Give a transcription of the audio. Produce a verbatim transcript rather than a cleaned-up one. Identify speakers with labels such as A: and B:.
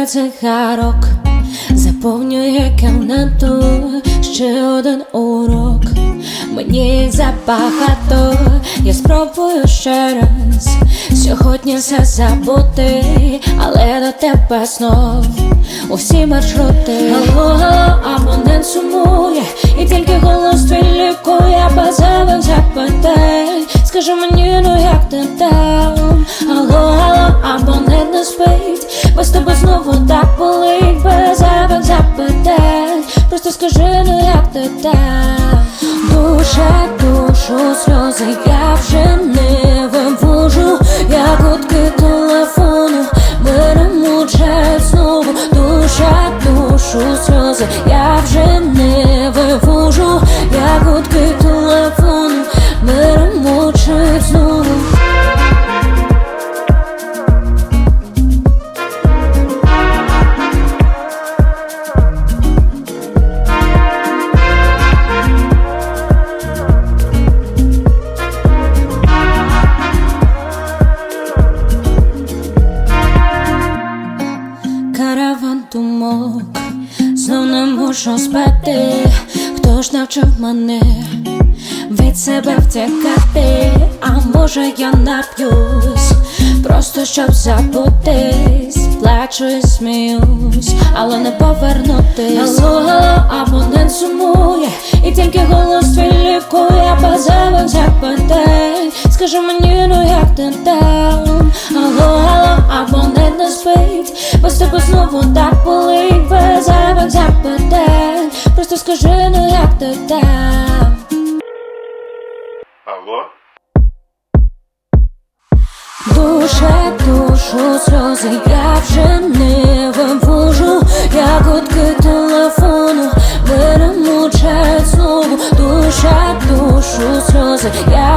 A: Пачка цигарок заповнює кімнату. Ще один урок, мені їх забагато. Я спробую ще раз сьогодні все забути, але до тебе знов усі маршрути. Алло, алло, абонент сумує, і тільки голос твій лікує. Без зайвих запитань скажи мені, ну як ти там? Алло, алло, абонент не спить, без тебе знову так болить. Без зайвих запитань просто скажи, ну як ти там? Душа, душу, сльози я вже не вивожу, як гудки телефону перемучать знову. Душа, душу, сльози я вже не вивожу, як гудки телефону перемучать знову. Караван думок, знов не можу спати. Хто ж навчив мене від себе втікати? А може я нап'юсь, просто щоб забутись. Плачу і сміюсь, але не повернутись. Алло, алло, абонент сумує, і тільки голос твій лікує. Без зайвих запитань скажи мені, ну як ти там? Алло, алло, абонент не спить, без тебе знову так болить. Без зайвих запитань просто скажи, ну як ти там?
B: Алло?
A: Душа, душу, сльози я вже не вивожу, як гудки телефону перемучать знову. Душа, душу, сльози я